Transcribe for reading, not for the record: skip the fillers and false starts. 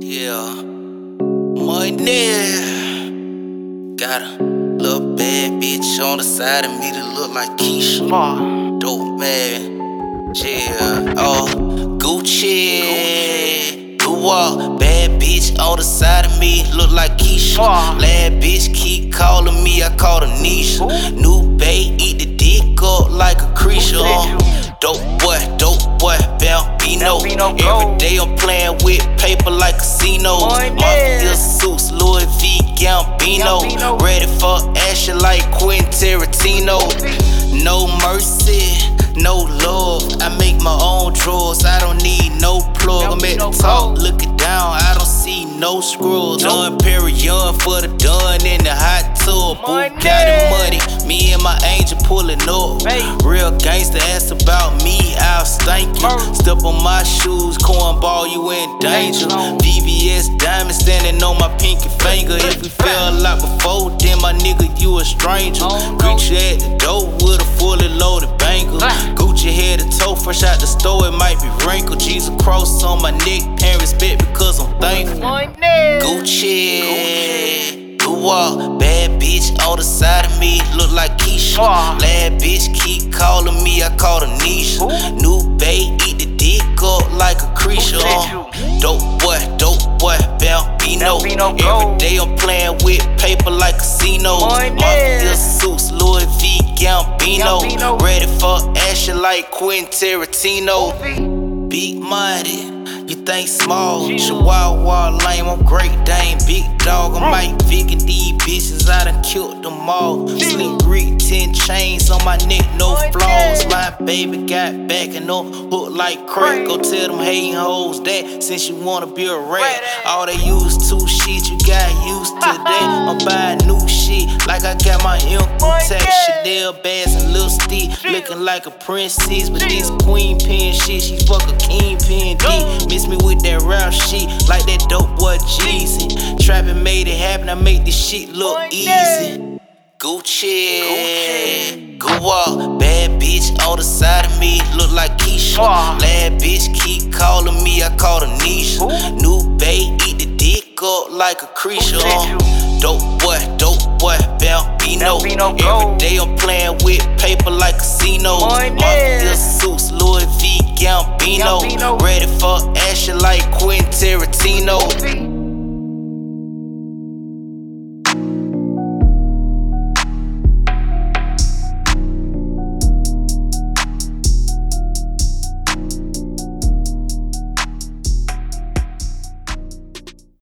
Yeah, money. Got a little bad bitch on the side of me that look like Keisha. Dope man. Yeah, oh, Gucci. Who walk? Bad bitch on the side of me look like Keisha. Lad bitch keep calling me, I call her Nisha. New bae eat the dick up like a creature. Dope boy, Bambino. Every day I'm playing with paper like casino. Mafia suits, Louis V, Gambino. Ready for action like Quentin Tarantino. No mercy, no love. I make my own drugs, I don't need no plug. I'm at the top, looking down, I don't see no scrolls. Done Perignon for the done in the hot tub. Bugatti money, me and my angel pulling up. Real gangster ask about me, I'll stank you. Step on my shoes, cornball, you in danger. VVS diamond standing on my pinky finger. If we fell like before, then my nigga, you a stranger. Greet you at the door with a fully loaded banger. Gucci head to toe, fresh out the store, it might be wrinkled. Jesus cross on my neck, paying respect because I'm thankful. Gucci. Walk, bad bitch on the side of me, look like Keisha. Lad bitch keep calling me, I call her Nisha. New bae eat the dick up like a creature. Dope boy, Bambino. Every day I'm playing with paper like casino. Mafia suits, Louis V, Gambino. Ready for action like Quentin Tarantino. Big mighty. You think small, Chihuahua lame, I'm Great Dane, big dog, I'm Mike Vick and these bitches, I done killed them all. Slick Greek, 10 chains on my neck, no flaws. My baby got back and no hook like crack. Go tell them hating hoes that since you wanna be a rat. All they use two shit, you got used to that. I'm buying new shit like I got my income tax. Chanel bags and lipstick, looking like a princess. But this queen pin shit, she fuck a kingpin D. Miss me with that rap shit, like that dope boy Jeezy. Trappin' made it happen, I make this shit look easy. Gucci. Go walk, bad bitch on the side of me, look like Keisha. Lad bitch keep calling me, I call her Nisha. New bae eat the dick up like a creature. Dope boy, Bambino. Every day I'm playing with paper like casino. Mafia suits, Louis V, Gambino. Ready for action like Quentin Tarantino.